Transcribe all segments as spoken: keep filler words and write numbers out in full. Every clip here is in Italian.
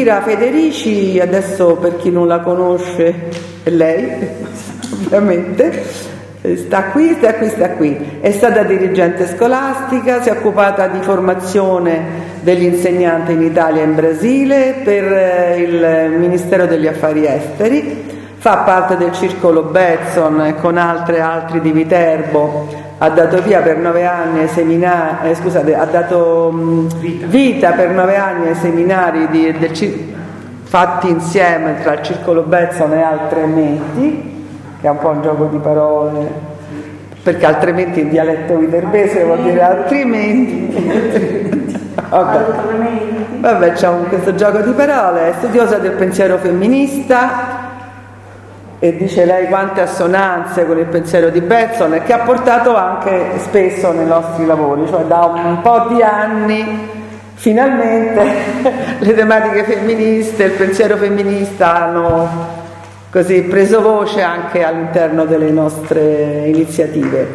Elvira Federici, adesso per chi non la conosce è lei, ovviamente. Sta qui, sta qui, sta qui. È stata dirigente scolastica, si è occupata di formazione degli insegnanti in Italia e in Brasile per il Ministero degli Affari Esteri, fa parte del circolo Bezzon con altre altri di Viterbo, ha dato via per nove anni ai seminari, eh, scusate, ha dato mh, vita. vita per nove anni ai seminari di, del, fatti insieme tra il circolo Bezzon e altrimenti, che è un po' un gioco di parole, perché altrimenti in dialetto viterbese vuol dire altrimenti. Vabbè, Vabbè c'è un, questo gioco di parole. È studiosa del pensiero femminista e dice lei quante assonanze con il pensiero di Bezzon, che ha portato anche spesso nei nostri lavori, cioè da un po' di anni finalmente le tematiche femministe, il pensiero femminista hanno così preso voce anche all'interno delle nostre iniziative.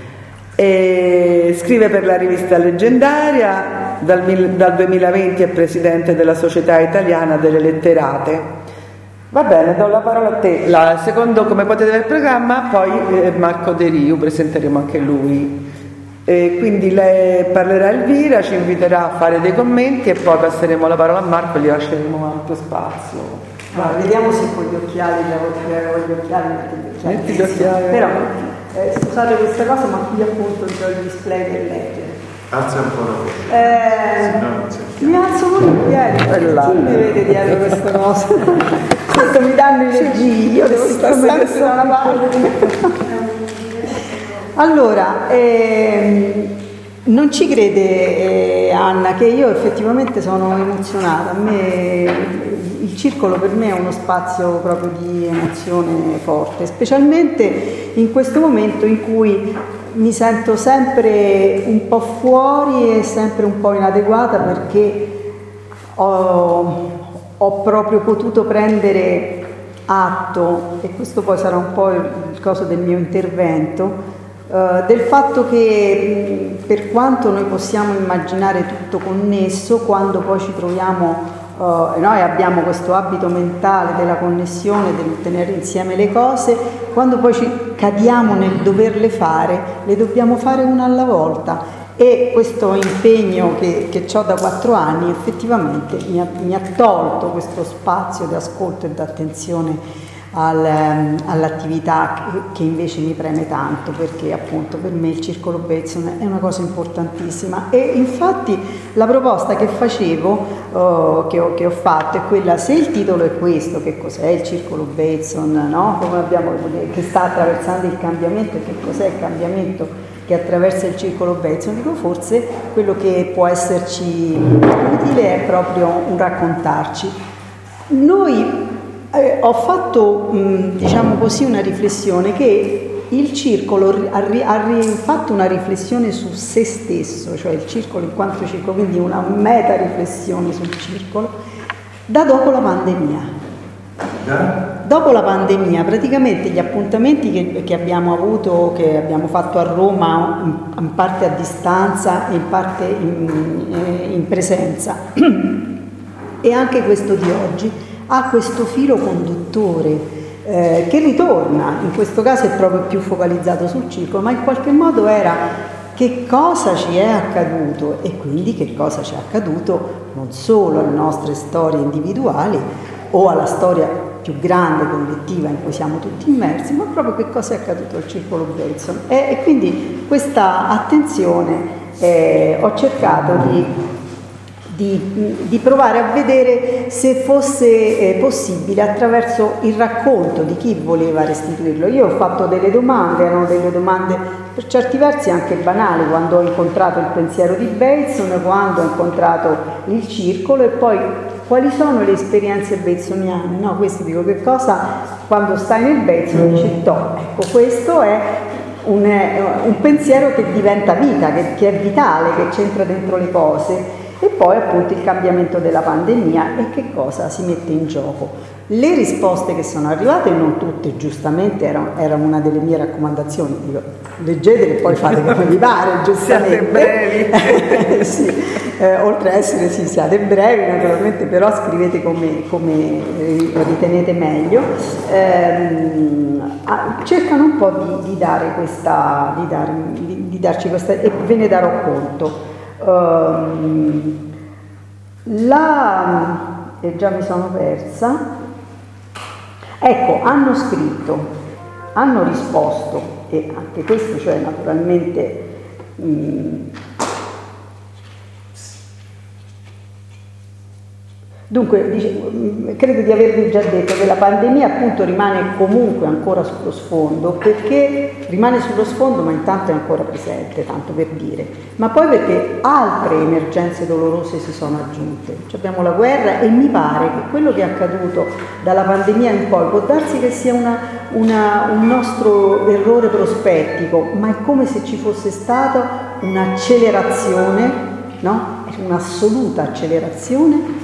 E scrive per la rivista Leggendaria, dal, dal duemilaventi è presidente della Società Italiana delle Letterate. Va bene, do la parola a te. La, secondo come potete vedere il programma, poi eh, Marco De Riu, presenteremo anche lui. E quindi lei parlerà Elvira, ci inviterà a fare dei commenti e poi passeremo la parola a Marco e gli lasceremo ampio spazio. Allora, vediamo se con gli occhiali, con gli occhiali, metti gli occhiali. Però, eh, scusate questa cosa, ma qui appunto c'è il display per leggere. Alza un po' la voce. Eh, no, mi alzo pure in piedi, chi mi vede dietro questa cosa? Questo mi danno i reggii, io devo stare sempre da una parte. Allora, ehm, non ci crede eh, Anna che io effettivamente sono emozionata. A me il circolo per me è uno spazio proprio di emozione forte, specialmente in questo momento in cui mi sento sempre un po' fuori e sempre un po' inadeguata, perché ho, ho proprio potuto prendere atto, e questo poi sarà un po' il, il coso del mio intervento, Uh, del fatto che mh, per quanto noi possiamo immaginare tutto connesso, quando poi ci troviamo, uh, noi abbiamo questo abito mentale della connessione, del tenere insieme le cose, quando poi ci cadiamo nel doverle fare, le dobbiamo fare una alla volta. E questo impegno che, che ho da quattro anni effettivamente mi ha, mi ha tolto questo spazio di ascolto e di attenzione Al, all'attività che, che invece mi preme tanto, perché appunto per me il circolo Bezzon è una cosa importantissima. E infatti la proposta che facevo, uh, che, ho, che ho fatto è quella: se il titolo è questo, che cos'è il circolo Bezzon, no? Come abbiamo, che sta attraversando il cambiamento, e che cos'è il cambiamento che attraversa il circolo Bezzon, dico forse quello che può esserci utile è proprio un raccontarci. Noi Eh, ho fatto, mh, diciamo così, una riflessione, che il circolo ha, ri, ha ri, fatto una riflessione su se stesso, cioè il circolo in quanto circolo, quindi una meta riflessione sul circolo, da dopo la pandemia. Da? Dopo la pandemia, praticamente gli appuntamenti che, che abbiamo avuto, che abbiamo fatto a Roma, in, in parte a distanza e in parte in, eh, in presenza, e anche questo di oggi, ha questo filo conduttore eh, che ritorna, in questo caso è proprio più focalizzato sul circolo, ma in qualche modo era che cosa ci è accaduto, e quindi che cosa ci è accaduto non solo alle nostre storie individuali o alla storia più grande, collettiva, in cui siamo tutti immersi, ma proprio che cosa è accaduto al circolo Bezzon. E, e quindi questa attenzione eh, ho cercato di Di, di provare a vedere se fosse eh, possibile attraverso il racconto di chi voleva restituirlo. Io ho fatto delle domande, erano delle domande per certi versi anche banali, quando ho incontrato il pensiero di Bezzon, quando ho incontrato il circolo, e poi quali sono le esperienze bezzoniane, no? Questo dico, che cosa quando stai nel Bezzon dici toh, ecco, questo è un, un pensiero che diventa vita, che, che è vitale, che c'entra dentro le cose. e poi appunto il cambiamento della pandemia e che cosa si mette in gioco. Le risposte che sono arrivate, non tutte giustamente, era, era una delle mie raccomandazioni, dico, leggetele e poi fate come vi pare, giustamente. Siate brevi. Sì, eh, oltre a essere sì, siate brevi naturalmente, però scrivete come, come ritenete meglio. Eh, cercano un po' di, di dare questa, di, dar, di, di darci questa, e ve ne darò conto. Um, la, e già mi sono persa. Ecco, hanno scritto, hanno risposto, e anche questo, cioè naturalmente mh, dunque, dice, credo di avervi già detto che la pandemia appunto rimane comunque ancora sullo sfondo, perché rimane sullo sfondo ma intanto è ancora presente, tanto per dire, ma poi perché altre emergenze dolorose si sono aggiunte. Cioè abbiamo la guerra e mi pare che quello che è accaduto dalla pandemia in poi può darsi che sia una, una, un nostro errore prospettico, ma è come se ci fosse stata un'accelerazione, no? Un'assoluta accelerazione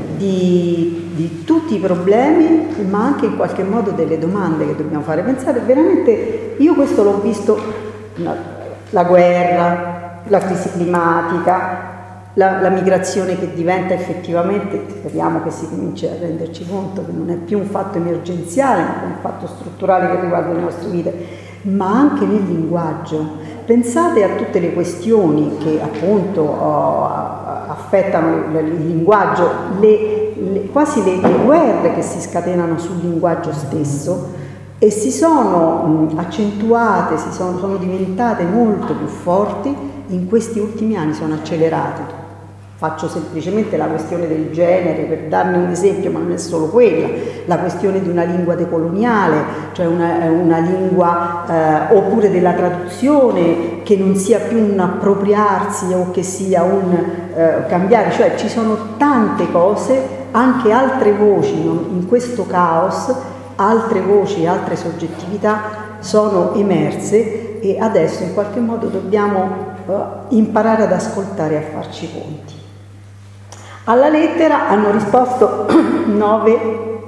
Di, di tutti i problemi, ma anche in qualche modo delle domande che dobbiamo fare. Pensate, veramente, io questo l'ho visto, la, la guerra, la crisi climatica, la, la migrazione che diventa effettivamente, speriamo che si cominci a renderci conto che non è più un fatto emergenziale, ma è un fatto strutturale che riguarda le nostre vite, ma anche nel linguaggio. Pensate a tutte le questioni che appunto oh, affettano il linguaggio, le, le, quasi le, le guerre che si scatenano sul linguaggio stesso e si sono mh, accentuate, si sono, sono diventate molto più forti in questi ultimi anni, sono accelerate. Faccio semplicemente la questione del genere per darne un esempio, ma non è solo quella, la questione di una lingua decoloniale, cioè una, una lingua eh, oppure della traduzione che non sia più un appropriarsi o che sia un eh, cambiare, cioè ci sono tante cose, anche altre voci non, in questo caos, altre voci, altre soggettività sono emerse e adesso in qualche modo dobbiamo eh, imparare ad ascoltare e a farci conti. Alla lettera hanno risposto nove,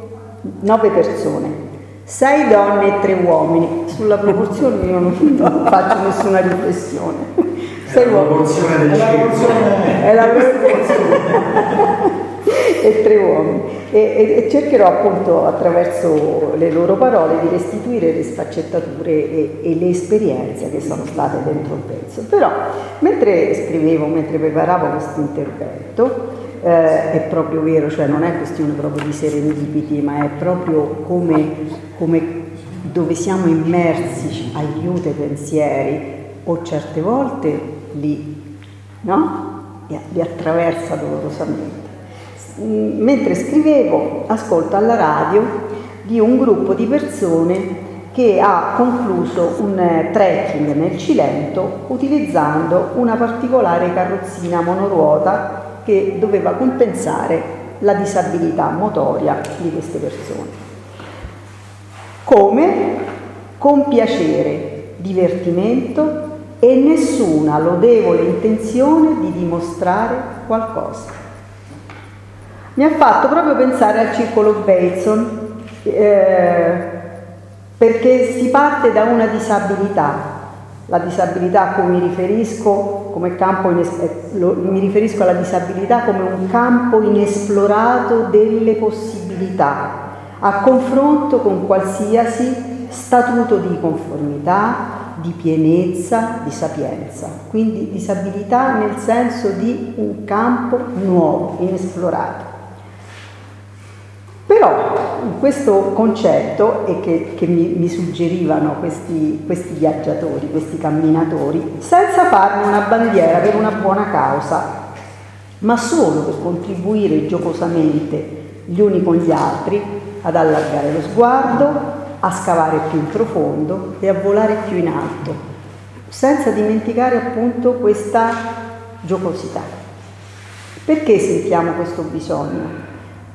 nove persone, sei donne e tre uomini. Sulla proporzione io non, non faccio nessuna riflessione. Sei è la proporzione del cielo. È la proporzione. E tre uomini. E, e, e cercherò appunto attraverso le loro parole di restituire le sfaccettature e, e le esperienze che sono state dentro il pezzo. Però mentre scrivevo, mentre preparavo questo intervento, Eh, è proprio vero, cioè non è questione proprio di serendipiti, ma è proprio come, come dove siamo immersi aiuta i pensieri o certe volte li, no? li attraversa dolorosamente. Mentre scrivevo, ascolto alla radio di un gruppo di persone che ha concluso un trekking nel Cilento utilizzando una particolare carrozzina monoruota che doveva compensare la disabilità motoria di queste persone. Come? Con piacere, divertimento e nessuna lodevole intenzione di dimostrare qualcosa. Mi ha fatto proprio pensare al circolo Bateson, eh, perché si parte da una disabilità. La disabilità a cui mi riferisco come campo ines- lo, mi riferisco alla disabilità come un campo inesplorato delle possibilità, a confronto con qualsiasi statuto di conformità, di pienezza, di sapienza. Quindi disabilità nel senso di un campo nuovo, inesplorato. Però in questo concetto, e che, che mi, mi suggerivano questi, questi viaggiatori, questi camminatori, senza farne una bandiera per una buona causa, ma solo per contribuire giocosamente gli uni con gli altri ad allargare lo sguardo, a scavare più in profondo e a volare più in alto, senza dimenticare appunto questa giocosità. Perché sentiamo questo bisogno?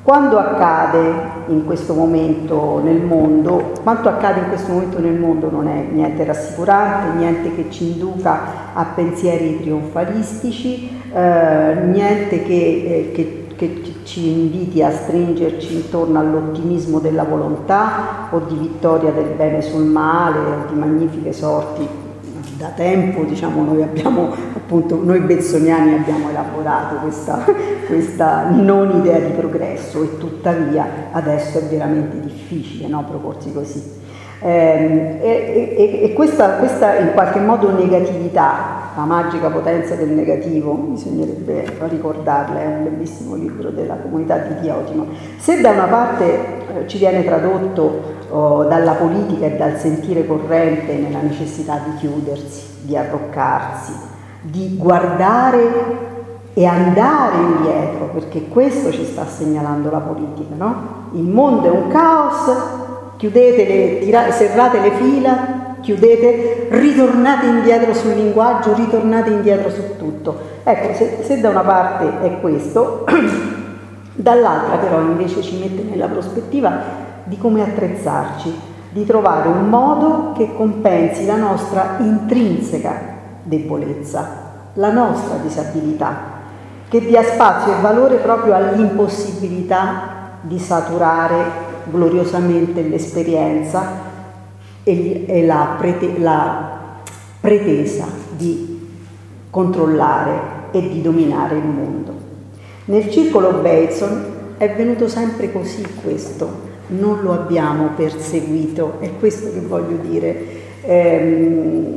Quando accade in questo momento nel mondo, quanto accade in questo momento nel mondo non è niente rassicurante, niente che ci induca a pensieri trionfalistici, eh, niente che, eh, che, che ci inviti a stringerci intorno all'ottimismo della volontà o di vittoria del bene sul male o di magnifiche sorti. Da tempo, diciamo, noi abbiamo, appunto, noi bezzoniani abbiamo elaborato questa, questa non idea di progresso e tuttavia adesso è veramente difficile, no, proporsi così. Eh, e e, e questa, questa in qualche modo negatività, la magica potenza del negativo, bisognerebbe ricordarla, è un bellissimo libro della comunità di Diotimo. Se da una parte eh, ci viene tradotto oh, dalla politica e dal sentire corrente nella necessità di chiudersi, di arroccarsi, di guardare e andare indietro, perché questo ci sta segnalando la politica, no? Il mondo è un caos, chiudete le, tirate, serrate le fila, chiudete, ritornate indietro sul linguaggio, ritornate indietro su tutto. Ecco, se, se da una parte è questo, dall'altra però invece ci mette nella prospettiva di come attrezzarci, di trovare un modo che compensi la nostra intrinseca debolezza, la nostra disabilità, che dia spazio e valore proprio all'impossibilità di saturare gloriosamente l'esperienza e, e la, prete, la pretesa di controllare e di dominare il mondo. Nel circolo Bateson è venuto sempre così questo, non lo abbiamo perseguito, è questo che voglio dire. Ehm,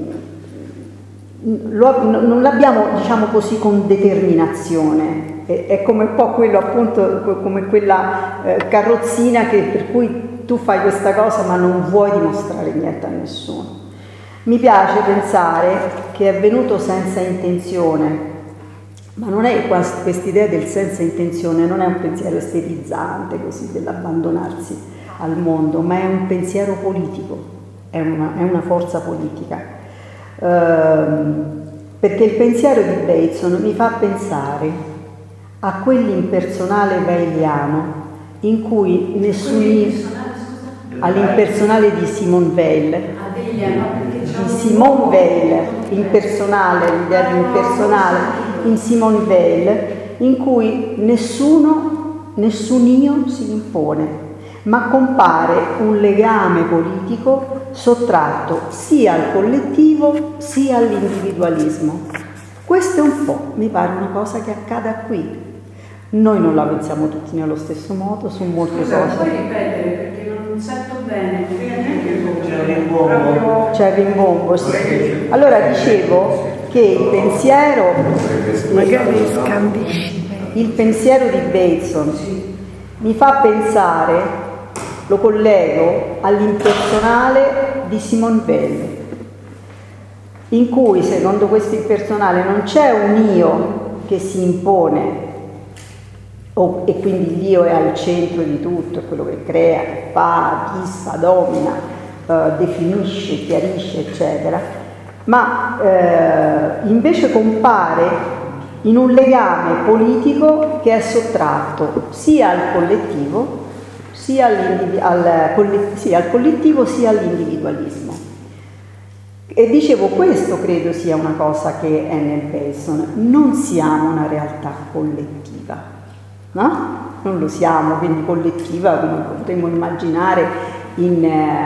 lo, non l'abbiamo, diciamo così, con determinazione. È come un po' quello, appunto, come quella eh, carrozzina che, per cui tu fai questa cosa ma non vuoi dimostrare niente a nessuno. Mi piace pensare che è venuto senza intenzione, ma non è questa idea del senza intenzione, non è un pensiero estetizzante così dell'abbandonarsi al mondo, ma è un pensiero politico, è una, è una forza politica. Ehm, perché il pensiero di Bateson mi fa pensare a quell'impersonale weiliano in cui nessun all'impersonale di Simone Weil, di Simone Weil, impersonale, l'idea di impersonale in Simone Weil, in cui nessuno, nessun io si impone, ma compare un legame politico sottratto sia al collettivo sia all'individualismo. Questo è un po', mi pare, una cosa che accada qui. Noi non la pensiamo tutti nello stesso modo, su molte Scusa, cose. puoi ripetere perché non sento bene. C'è il rimbombo. C'è il rimbombo, sì. Allora dicevo che il pensiero, Magari scandisci. il pensiero di Bateson mi fa pensare, lo collego all'impersonale di Simone Weil, in cui secondo questo impersonale non c'è un io che si impone oh, e quindi l'io è al centro di tutto, è quello che crea, che fa, disfa, domina, eh, definisce, chiarisce, eccetera, ma eh, invece compare in un legame politico che è sottratto sia al collettivo sia, al, collet- sia al collettivo sia all'individualismo. E dicevo, questo credo sia una cosa che è nel Bateson, non siamo una realtà collettiva, no? Non lo siamo, quindi collettiva come potremmo immaginare in,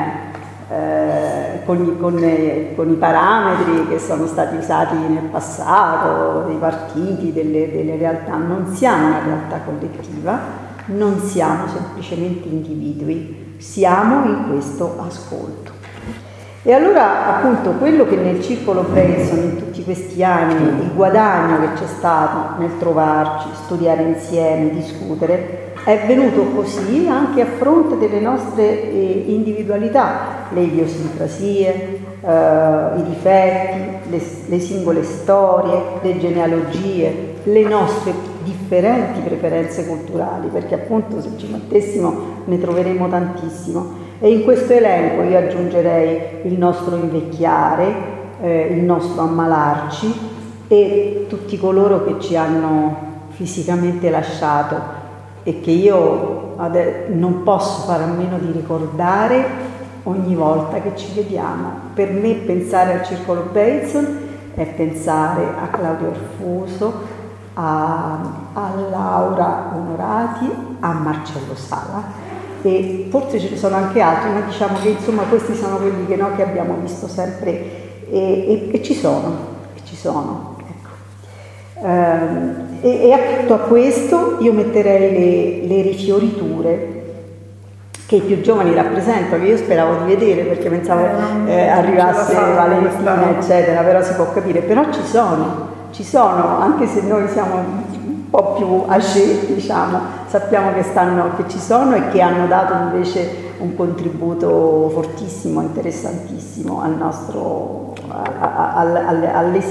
eh, con, con, con i parametri che sono stati usati nel passato, dei partiti, delle, delle realtà. Non siamo una realtà collettiva, non siamo semplicemente individui, siamo in questo ascolto. E allora, appunto, quello che nel circolo Bateson in tutti questi anni, il guadagno che c'è stato nel trovarci, studiare insieme, discutere, è venuto così anche a fronte delle nostre eh, individualità, le idiosincrasie, eh, i difetti, le, le singole storie, le genealogie, le nostre differenti preferenze culturali, perché appunto se ci mettessimo ne troveremo tantissimo. E in questo elenco io aggiungerei il nostro invecchiare, eh, il nostro ammalarci e tutti coloro che ci hanno fisicamente lasciato e che io non posso fare a meno di ricordare ogni volta che ci vediamo. Per me pensare al Circolo Bateson è pensare a Claudio Arfuso, a, a Laura Onorati, a Marcello Sala, e forse ce ne sono anche altri, ma diciamo che insomma questi sono quelli che, no, che abbiamo visto sempre e, e, e ci sono, e ci sono, ecco. Ehm, e, e accanto a questo io metterei le, le rifioriture che i più giovani rappresentano, che io speravo di vedere perché pensavo eh, arrivasse Valentina eccetera, però si può capire, però ci sono, ci sono, anche se noi siamo un po' più âgé, diciamo, sappiamo che, stanno, che ci sono e che hanno dato invece un contributo fortissimo, interessantissimo al nostro, al, al, al,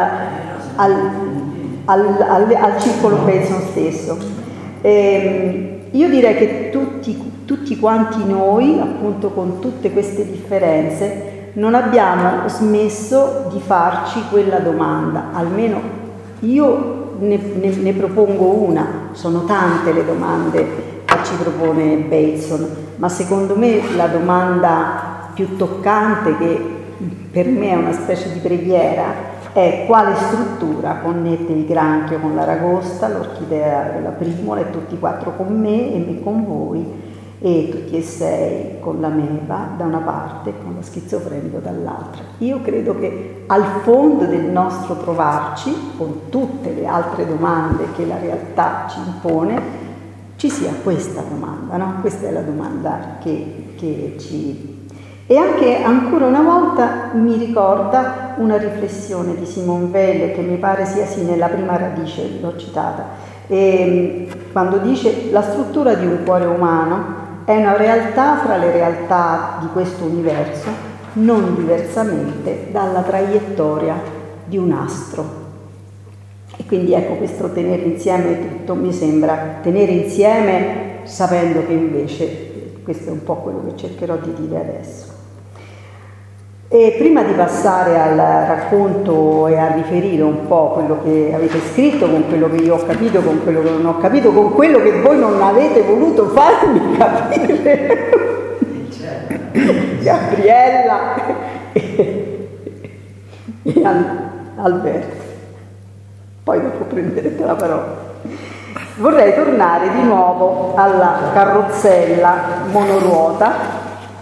al, al, al Circolo Bateson stesso. E io direi che tutti, tutti quanti noi, appunto con tutte queste differenze, non abbiamo smesso di farci quella domanda, almeno io ne, ne, ne propongo una, sono tante le domande che ci propone Bateson, ma secondo me la domanda più toccante, che per me è una specie di preghiera, è: quale struttura connette il granchio con l'aragosta, l'orchidea e la primola, e tutti e quattro con me e me con voi, e tutti e sei con la meba da una parte e con lo schizofrenico dall'altra. Io credo che al fondo del nostro trovarci, con tutte le altre domande che la realtà ci impone, ci sia questa domanda, no? Questa è la domanda che, che ci... E anche ancora una volta mi ricorda una riflessione di Simone Weil, che mi pare sia sì nella prima radice, l'ho citata, e quando dice: la struttura di un cuore umano è una realtà fra le realtà di questo universo, non diversamente dalla traiettoria di un astro. E quindi ecco, questo tenere insieme tutto mi sembra tenere insieme, sapendo che invece questo è un po' quello che cercherò di dire adesso. E prima di passare al racconto e a riferire un po' quello che avete scritto, con quello che io ho capito, con quello che non ho capito, con quello che voi non avete voluto farmi capire, Gabriella e, e Alberto, poi dopo prenderete la parola. Vorrei tornare di nuovo alla carrozzella monoruota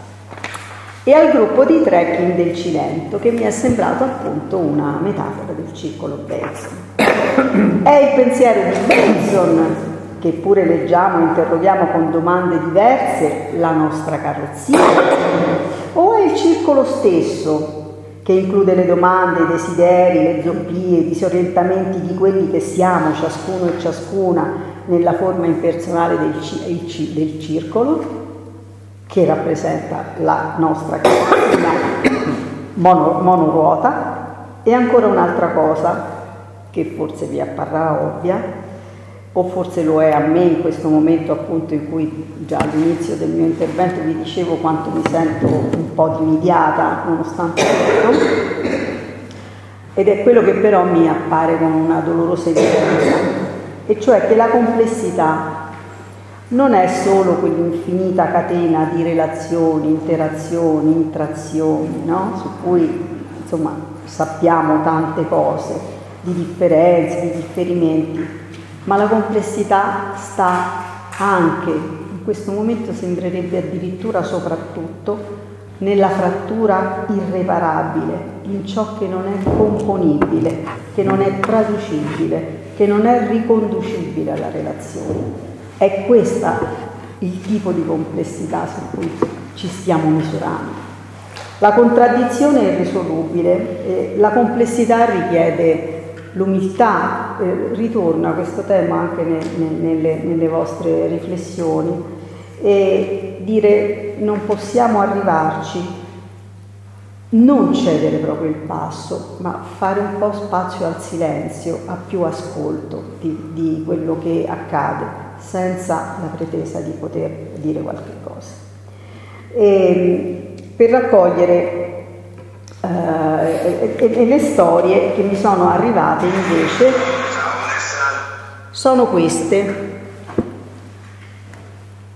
e al gruppo di trekking del Cilento, che mi è sembrato appunto una metafora del Circolo Bateson. È il pensiero di Bateson, che pure leggiamo e interroghiamo con domande diverse, la nostra carrozzina, o è il circolo stesso, che include le domande, i desideri, le zoppie, i disorientamenti di quelli che siamo, ciascuno e ciascuna, nella forma impersonale del, ci- del circolo, che rappresenta la nostra carrozzina mono, monoruota. E ancora un'altra cosa che forse vi apparrà ovvia, o forse lo è a me in questo momento, appunto, in cui già all'inizio del mio intervento vi dicevo quanto mi sento un po' dimidiata nonostante tutto, ed è quello che però mi appare con una dolorosa evidenza, e cioè che la complessità non è solo quell'infinita catena di relazioni, interazioni, intrazioni, no? Su cui, insomma, sappiamo tante cose, di differenze, di differimenti, ma la complessità sta anche, in questo momento sembrerebbe addirittura soprattutto, nella frattura irreparabile, in ciò che non è componibile, che non è traducibile, che non è riconducibile alla relazione. È questo il tipo di complessità su cui ci stiamo misurando. La contraddizione è irrisolubile, eh, la complessità richiede l'umiltà, eh, ritorna questo tema anche ne, ne, nelle, nelle vostre riflessioni, e dire non possiamo arrivarci, non cedere proprio il passo, ma fare un po' spazio al silenzio, a più ascolto di, di quello che accade, senza la pretesa di poter dire qualche cosa. E, per raccogliere eh, e, e le storie che mi sono arrivate invece sono queste.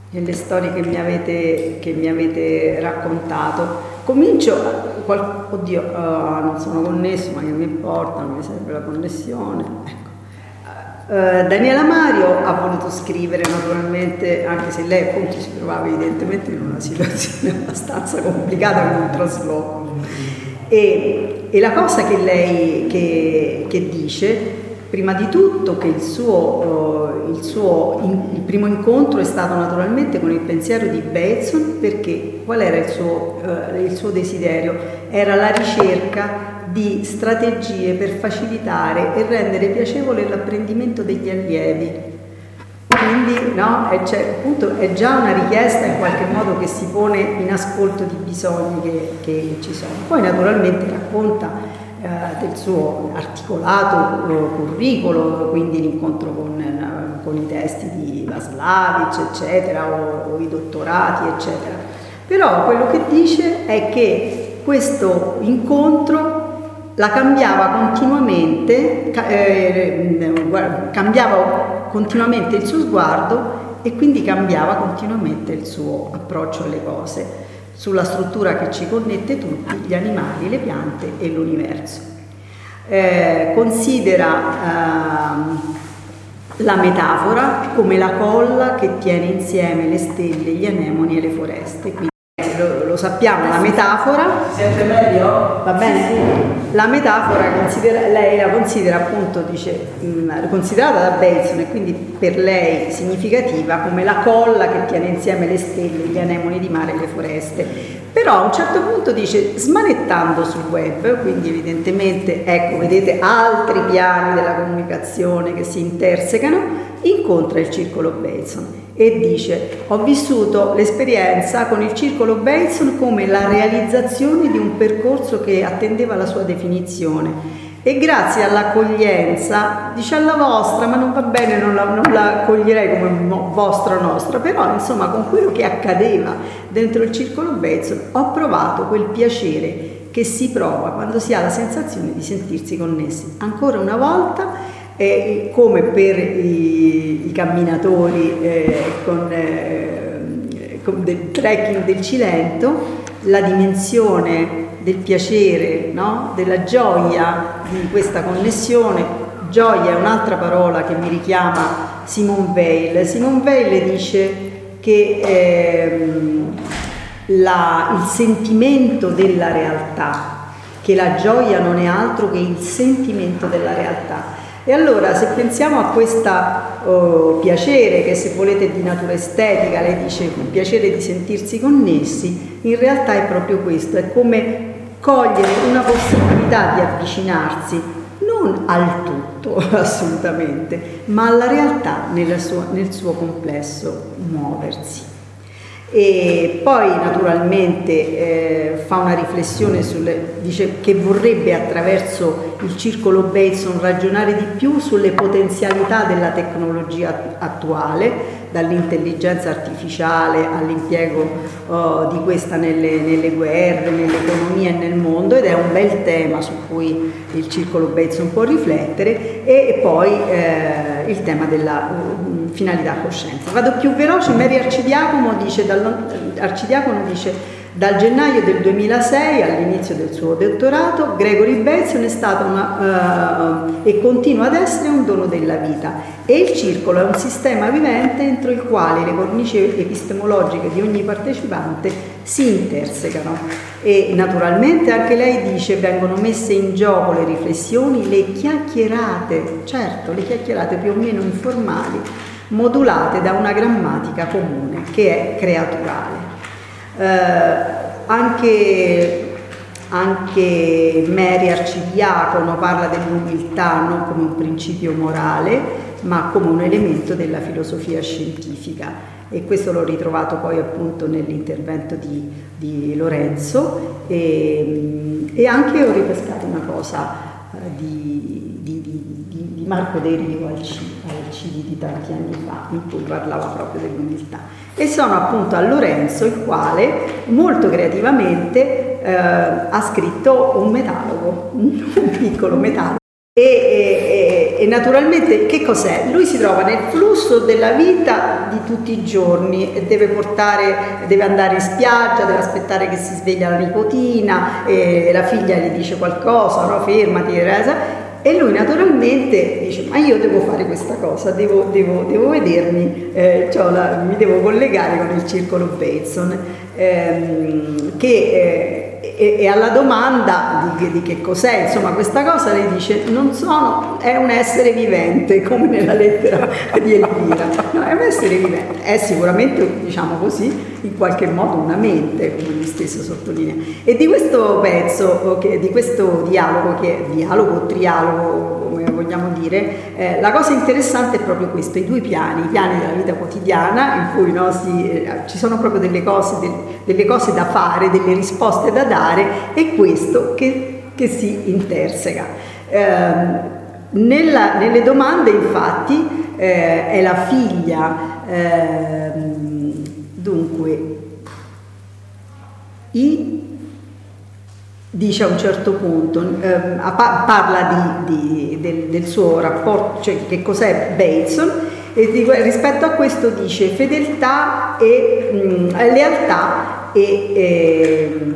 nelle storie che mi avete, che mi avete raccontato. Comincio, qual, oddio, uh, non sono connesso, ma che mi importa, non mi serve la connessione. Ecco. Uh, Daniela Mario ha voluto scrivere, naturalmente, anche se lei appunto si trovava evidentemente in una situazione abbastanza complicata con un trasloco. E, e la cosa che lei che, che dice, prima di tutto, che il suo, uh, il, suo in, il primo incontro è stato naturalmente con il pensiero di Bateson, perché qual era il suo, uh, il suo desiderio? Era la ricerca di strategie per facilitare e rendere piacevole l'apprendimento degli allievi. Quindi no, è, cioè, appunto, è già una richiesta in qualche modo che si pone in ascolto di bisogni che, che ci sono. Poi naturalmente racconta eh, del suo articolato eh, curriculum, quindi l'incontro con, eh, con i testi di Vaslavic, eccetera, o, o i dottorati, eccetera. Però quello che dice è che questo incontro la cambiava continuamente, eh, cambiava continuamente il suo sguardo e quindi cambiava continuamente il suo approccio alle cose, sulla struttura che ci connette tutti, gli animali, le piante e l'universo. Eh, considera eh, la metafora come la colla che tiene insieme le stelle, gli anemoni e le foreste. Quindi, Lo, lo sappiamo, la metafora. Si sente meglio? Va bene? Sì. La metafora considera, lei la considera appunto, dice, mh, considerata da Bateson e quindi per lei significativa come la colla che tiene insieme le stelle, gli anemoni di mare e le foreste. Però a un certo punto dice, smanettando sul web, quindi evidentemente, ecco, vedete altri piani della comunicazione che si intersecano, incontra il circolo Bateson e dice: ho vissuto l'esperienza con il circolo Bateson come la realizzazione di un percorso che attendeva la sua definizione e grazie all'accoglienza, dice alla vostra, ma non va bene, non la, non la accoglierei come no, vostra o nostra, però insomma con quello che accadeva dentro il circolo Bateson ho provato quel piacere che si prova quando si ha la sensazione di sentirsi connessi. Ancora una volta, e come per i, i camminatori eh, con, eh, con del trekking del Cilento, la dimensione del piacere, no? Della gioia di questa connessione. Gioia è un'altra parola che mi richiama Simone Weil. Simone Weil dice che ehm, la, il sentimento della realtà, che la gioia non è altro che il sentimento della realtà. E allora se pensiamo a questo oh, piacere, che se volete è di natura estetica, lei dice il piacere di sentirsi connessi, in realtà è proprio questo, è come cogliere una possibilità di avvicinarsi non al tutto assolutamente, ma alla realtà nella sua, nel suo complesso muoversi. E poi naturalmente eh, fa una riflessione sulle, dice che vorrebbe attraverso il circolo Bateson ragionare di più sulle potenzialità della tecnologia attuale, dall'intelligenza artificiale all'impiego uh, di questa nelle, nelle guerre, nell'economia e nel mondo, ed è un bel tema su cui il circolo Bateson può riflettere, e, e poi eh, il tema della uh, finalità coscienza. Vado più veloce. Mary Arcidiacono dice, dal, Arcidiacono dice dal gennaio del duemilasei, all'inizio del suo dottorato, Gregory Bateson è stato una, uh, e continua ad essere un dono della vita, e il circolo è un sistema vivente entro il quale le cornici epistemologiche di ogni partecipante si intersecano. E naturalmente anche lei dice vengono messe in gioco le riflessioni, le chiacchierate, certo, le chiacchierate più o meno informali, modulate da una grammatica comune che è creaturale. Eh, anche, anche Mary Arcidiacono parla dell'umiltà non come un principio morale, ma come un elemento della filosofia scientifica, e questo l'ho ritrovato poi appunto nell'intervento di, di Lorenzo, e, e anche ho ripescato una cosa eh, di, di, di, di Marco De Rio al C I D di tanti anni fa, in cui parlava proprio dell'umiltà. E sono appunto a Lorenzo, il quale molto creativamente eh, ha scritto un metalogo, un piccolo metalogo E, e, e naturalmente che cos'è? Lui si trova nel flusso della vita di tutti i giorni e deve portare, deve andare in spiaggia, deve aspettare che si sveglia la nipotina e la figlia gli dice qualcosa, no? Fermati, Teresa. E lui naturalmente dice: ma io devo fare questa cosa, devo, devo, devo vedermi, eh, cioè la, mi devo collegare con il circolo Bateson, ehm, che eh, e, e alla domanda di, di che cos'è, insomma, questa cosa, lei dice: non sono, è un essere vivente, come nella lettera di Elvira, no, è un essere vivente, è sicuramente, diciamo così, in qualche modo una mente, come lui stesso sottolinea. E di questo pezzo, che, di questo dialogo, che è dialogo, trialogo, come vogliamo dire, eh, la cosa interessante è proprio questo, i due piani, i piani della vita quotidiana, in cui, no, si, eh, ci sono proprio delle cose, del, delle cose da fare, delle risposte da dare, e questo che, che si interseca. Eh, nella, nelle domande, infatti, eh, è la figlia, eh, dunque, i dice a un certo punto, eh, parla di, di, del, del suo rapporto, cioè che cos'è Bateson, e di, rispetto a questo dice fedeltà e mh, lealtà e eh,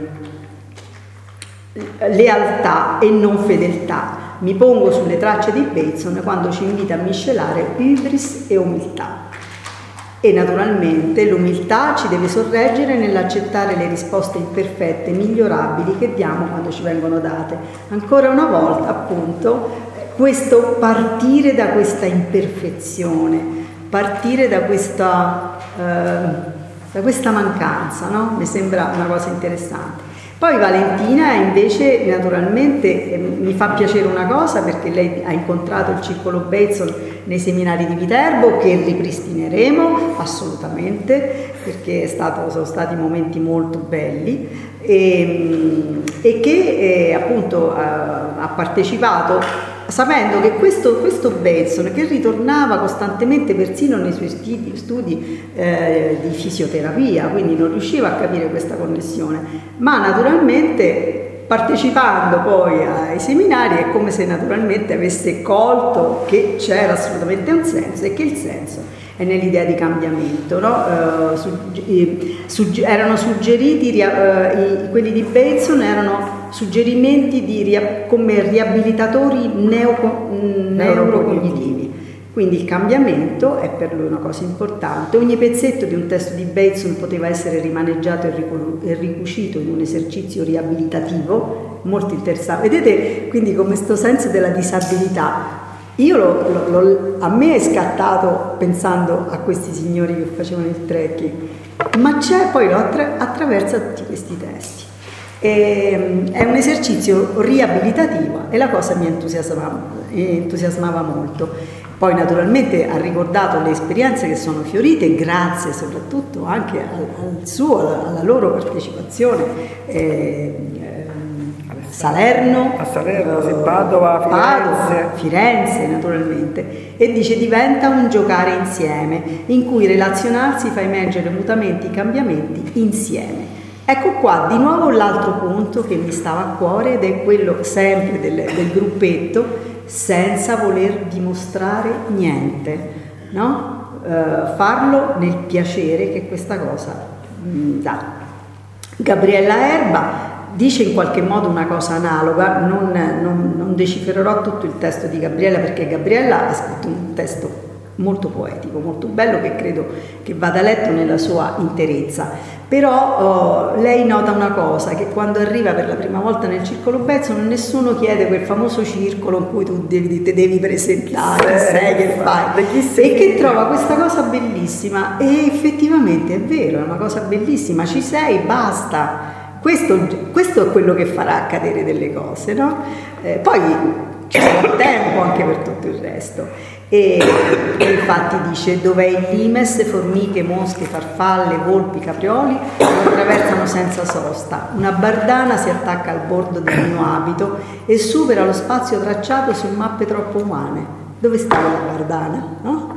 lealtà e non fedeltà. Mi pongo sulle tracce di Bateson quando ci invita a miscelare hubris e umiltà. E naturalmente l'umiltà ci deve sorreggere nell'accettare le risposte imperfette, migliorabili che diamo quando ci vengono date. Ancora una volta, appunto, questo partire da questa imperfezione, partire da questa, eh, da questa mancanza, no? Mi sembra una cosa interessante. Poi Valentina invece naturalmente eh, mi fa piacere una cosa, perché lei ha incontrato il circolo Bateson nei seminari di Viterbo, che ripristineremo assolutamente, perché è stato, sono stati momenti molto belli, e, e che eh, appunto ha, ha partecipato sapendo che questo, questo Bateson, che ritornava costantemente persino nei suoi studi, studi eh, di fisioterapia, quindi non riusciva a capire questa connessione, ma naturalmente partecipando poi ai seminari è come se naturalmente avesse colto che c'era assolutamente un senso, e che il senso è nell'idea di cambiamento, no? uh, sugge- sugge- erano suggeriti, uh, i, quelli di Bateson erano suggerimenti di ria- come riabilitatori neo- neurocognitivi. Quindi il cambiamento è per lui una cosa importante. Ogni pezzetto di un testo di Bateson poteva essere rimaneggiato e, ricu- e ricucito in un esercizio riabilitativo molto interessante. Vedete quindi come questo senso della disabilità. Io lo, lo, lo, a me è scattato pensando a questi signori che facevano il trekking, ma c'è, poi lo attra- attraversa tutti questi testi. E, è un esercizio riabilitativo e la cosa mi entusiasmava, entusiasmava molto. Poi naturalmente ha ricordato le esperienze che sono fiorite grazie soprattutto anche al, al suo, alla, alla loro partecipazione. Eh, Salerno, a Salerno, sì, Padova, Firenze. Padova, Firenze naturalmente, e dice diventa un giocare insieme in cui relazionarsi fa emergere mutamenti, cambiamenti insieme. Ecco qua di nuovo l'altro punto che mi stava a cuore, ed è quello sempre del, del gruppetto, senza voler dimostrare niente, no? Uh, farlo nel piacere che questa cosa mh, dà. Gabriella Erba dice in qualche modo una cosa analoga, non, non, non decifrerò tutto il testo di Gabriella, perché Gabriella ha scritto un testo molto poetico, molto bello, che credo che vada letto nella sua interezza, però oh, lei nota una cosa, che quando arriva per la prima volta nel circolo Bateson nessuno chiede quel famoso circolo in cui tu devi, te devi presentare, sì, sei che fai, e che trova questa cosa bellissima, e effettivamente è vero, è una cosa bellissima, ci sei, basta. Questo, questo è quello che farà accadere delle cose, no? Eh, poi ci sarà tempo anche per tutto il resto. E, e infatti dice: dov'è il limes, formiche, mosche, farfalle, volpi, caprioli lo attraversano senza sosta. Una bardana si attacca al bordo del mio abito e supera lo spazio tracciato su mappe troppo umane. Dove sta la bardana? No?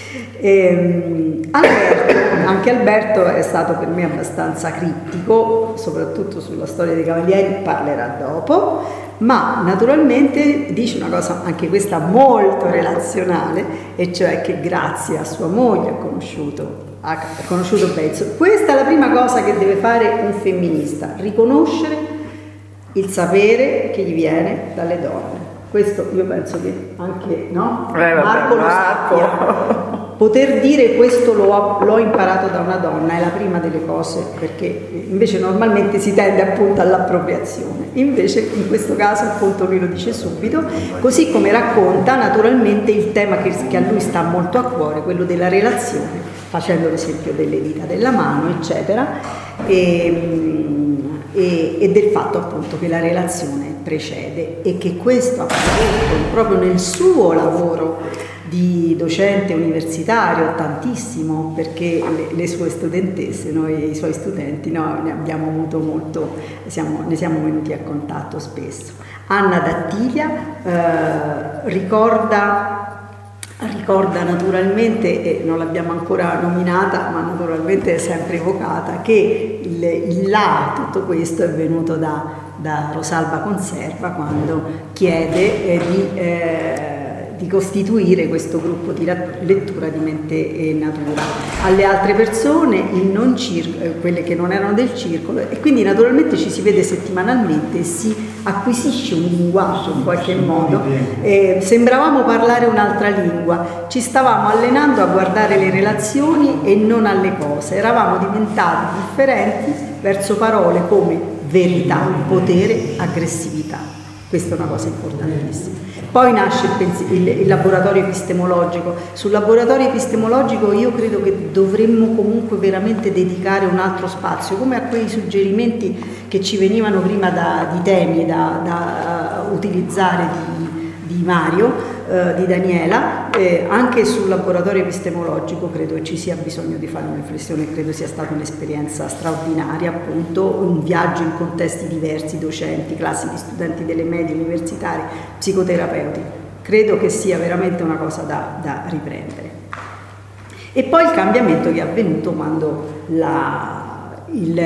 E, Alberto, anche Alberto è stato per me abbastanza criptico, soprattutto sulla storia dei Cavalieri, parlerà dopo, ma naturalmente dice una cosa, anche questa molto relazionale, e cioè che grazie a sua moglie ha conosciuto, ha conosciuto Bates. Questa è la prima cosa che deve fare un femminista, riconoscere il sapere che gli viene dalle donne. Questo io penso che anche no? eh, vabbè, Marco lo Marco. sappia. Poter dire questo l'ho, l'ho imparato da una donna è la prima delle cose, perché invece normalmente si tende appunto all'appropriazione, invece in questo caso appunto lui lo dice subito, così come racconta naturalmente il tema che, che a lui sta molto a cuore, quello della relazione, facendo l'esempio delle dita della mano eccetera, e, e, e del fatto appunto che la relazione precede e che questo ha prodotto proprio nel suo lavoro di docente universitario tantissimo, perché le, le sue studentesse, noi i suoi studenti, no, ne abbiamo avuto molto, siamo, ne siamo venuti a contatto spesso. Anna D'Attilia eh, ricorda, ricorda naturalmente, e non l'abbiamo ancora nominata, ma naturalmente è sempre evocata, che il, il là tutto questo è venuto da, da Rosalba Conserva quando chiede eh, di... Eh, di costituire questo gruppo di lettura di Mente e Natura alle altre persone, il non cir- quelle che non erano del circolo, e quindi naturalmente ci si vede settimanalmente e si acquisisce un linguaggio in qualche modo. Eh, sembravamo parlare un'altra lingua, ci stavamo allenando a guardare le relazioni e non alle cose, eravamo diventati differenti verso parole come verità, potere, aggressività. Questa è una cosa importantissima. Poi nasce il, pens- il, il laboratorio epistemologico. Sul laboratorio epistemologico io credo che dovremmo comunque veramente dedicare un altro spazio, come a quei suggerimenti che ci venivano prima da, di temi da, da uh, utilizzare di, di Mario, uh, di Daniela, eh, anche sul laboratorio epistemologico credo che ci sia bisogno di fare una riflessione, credo sia stata un'esperienza straordinaria, appunto, un viaggio in contesti diversi, docenti, classi di studenti delle medie, universitari, psicoterapeuti, credo che sia veramente una cosa da, da riprendere. E poi il cambiamento che è avvenuto quando la, il,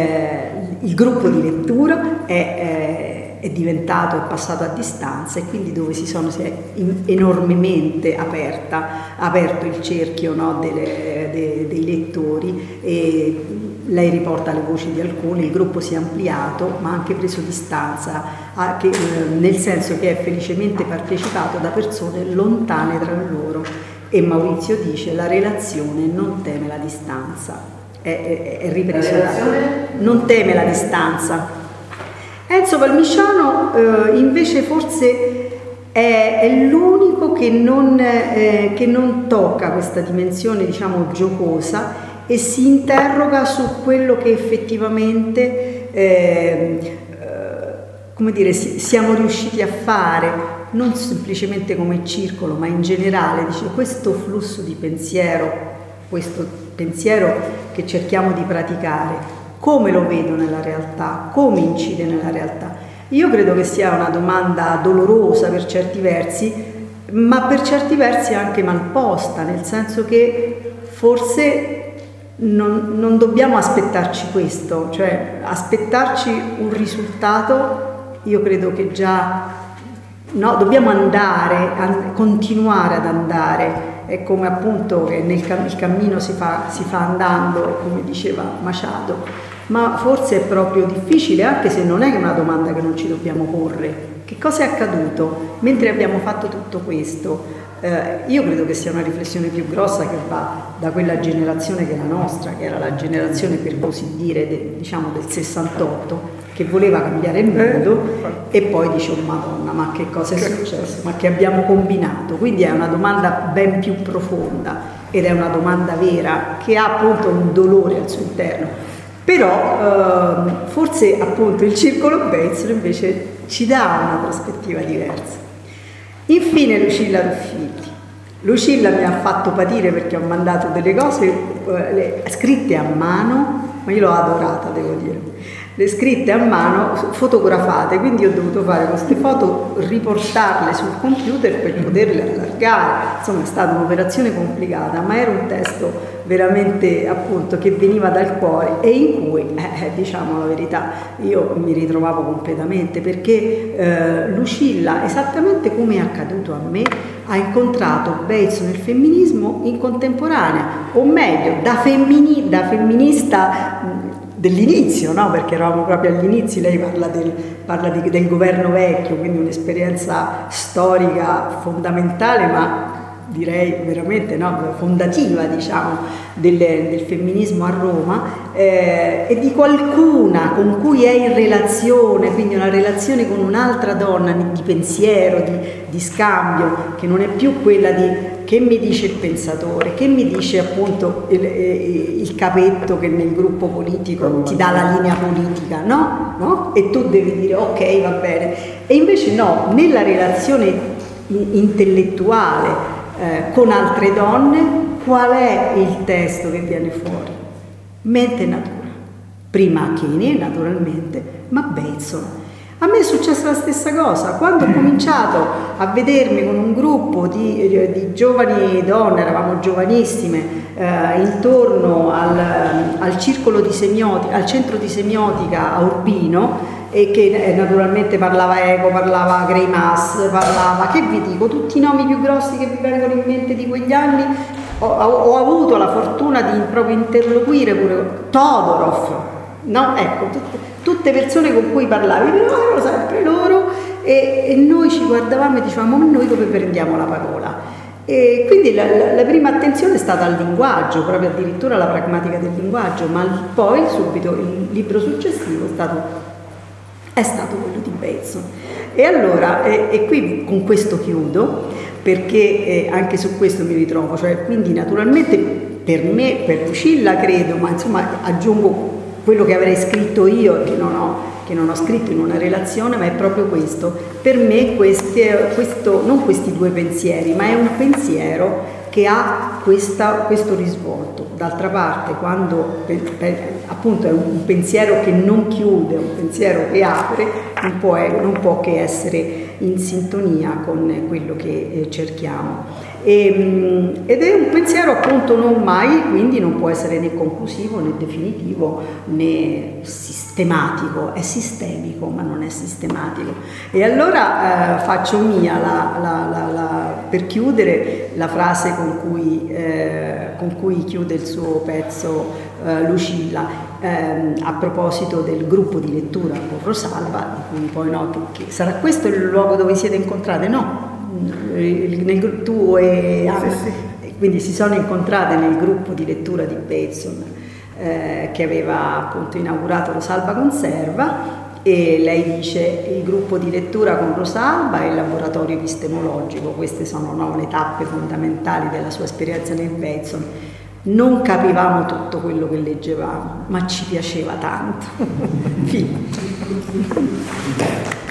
il gruppo di lettura è, è è diventato, è passato a distanza, e quindi dove si sono si è in, enormemente aperta, aperto il cerchio, no, delle, de, dei lettori, e lei riporta le voci di alcuni, il gruppo si è ampliato ma ha anche preso distanza, a, che, eh, nel senso che è felicemente partecipato da persone lontane tra loro, e Maurizio dice la relazione non teme la distanza, è, è, è ripreso da, non teme la distanza. Enzo Palmisciano eh, invece forse è, è l'unico che non, eh, che non tocca questa dimensione, diciamo, giocosa, e si interroga su quello che effettivamente eh, eh, come dire, si, siamo riusciti a fare, non semplicemente come circolo, ma in generale. Dice, questo flusso di pensiero, questo pensiero che cerchiamo di praticare, come lo vedo nella realtà, come incide nella realtà? Io credo che sia una domanda dolorosa per certi versi, ma per certi versi anche malposta, nel senso che forse non, non dobbiamo aspettarci questo, cioè aspettarci un risultato, io credo che già, no, dobbiamo andare, a, continuare ad andare. È come appunto che nel cam- il cammino si fa, si fa andando, come diceva Machado, ma forse è proprio difficile, anche se non è una domanda che non ci dobbiamo porre. Che cosa è accaduto mentre abbiamo fatto tutto questo? Eh, io credo che sia una riflessione più grossa, che va da quella generazione che è la nostra, che era la generazione, per così dire, de, diciamo del sessantotto, che voleva cambiare il mondo, e poi dice, oh Madonna, ma che cosa è successo? Ma che abbiamo combinato? Quindi è una domanda ben più profonda, ed è una domanda vera, che ha appunto un dolore al suo interno. Però eh, forse appunto il circolo Bates invece ci dà una prospettiva diversa. Infine Lucilla Ruffilli. Lucilla mi ha fatto patire perché ho mandato delle cose eh, le, scritte a mano, ma io l'ho adorata, devo dire. le scritte a mano fotografate, quindi ho dovuto fare queste foto, riportarle sul computer per poterle allargare. Insomma, è stata un'operazione complicata, ma era un testo veramente, appunto, che veniva dal cuore e in cui, eh, diciamo la verità, io mi ritrovavo completamente, perché eh, Lucilla, esattamente come è accaduto a me, ha incontrato Bateson nel femminismo in contemporanea, o meglio, da, femmini, da femminista dell'inizio, no? Perché eravamo proprio agli inizi. Lei parla, del, parla di, del governo vecchio, quindi un'esperienza storica fondamentale, ma direi veramente, no, fondativa, diciamo, del, del femminismo a Roma, eh, e di qualcuna con cui è in relazione, quindi una relazione con un'altra donna di pensiero, di, di scambio, che non è più quella di che mi dice il pensatore, che mi dice appunto il, il capetto che nel gruppo politico ti dà la linea politica, no? No? E tu devi dire ok, va bene. E invece no, nella relazione intellettuale eh, con altre donne, qual è il testo che viene fuori? Mente e natura. Prima Achene, naturalmente, ma Bateson. A me è successa la stessa cosa, quando ho cominciato a vedermi con un gruppo di, di giovani donne, eravamo giovanissime, eh, intorno al, al circolo di semiotica, al centro di semiotica a Urbino, e che eh, naturalmente parlava Eco, parlava Greimas, parlava, che vi dico, tutti i nomi più grossi che vi vengono in mente di quegli anni. Ho, ho avuto la fortuna di proprio interloquire pure Todorov, no? Ecco, tutte, tutte persone con cui parlavi, però erano sempre loro, e, e noi ci guardavamo e dicevamo, ma noi dove prendiamo la parola? E quindi la, la, la prima attenzione è stata al linguaggio, proprio addirittura la pragmatica del linguaggio, ma poi subito il libro successivo è stato, è stato quello di Bateson. E allora, e, e qui con questo chiudo, perché eh, anche su questo mi ritrovo, cioè quindi naturalmente per me, per Lucilla credo, ma insomma aggiungo quello che avrei scritto io, che non ho, che non ho scritto in una relazione, ma è proprio questo. Per me queste, questo, non questi due pensieri, ma è un pensiero che ha questa, questo risvolto. D'altra parte, quando appunto è un pensiero che non chiude, un pensiero che apre, non può, non può che essere in sintonia con quello che eh, cerchiamo. E, ed è un pensiero appunto non mai, quindi non può essere né conclusivo né definitivo né sistematico, è sistemico ma non è sistematico. E allora eh, faccio mia la, la, la, la, per chiudere la frase con cui, eh, con cui chiude il suo pezzo eh, Lucilla, eh, a proposito del gruppo di lettura con Rosalba, di cui poi no, che, che sarà questo il luogo dove siete incontrate? No, nel, tu e Anna, sì, sì. Quindi si sono incontrate nel gruppo di lettura di Bateson eh, che aveva appunto inaugurato Rosalba Conserva, e lei dice il gruppo di lettura con Rosalba e il laboratorio epistemologico, queste sono no, le tappe fondamentali della sua esperienza nel Bateson. Non capivamo tutto quello che leggevamo, ma ci piaceva tanto. Fine.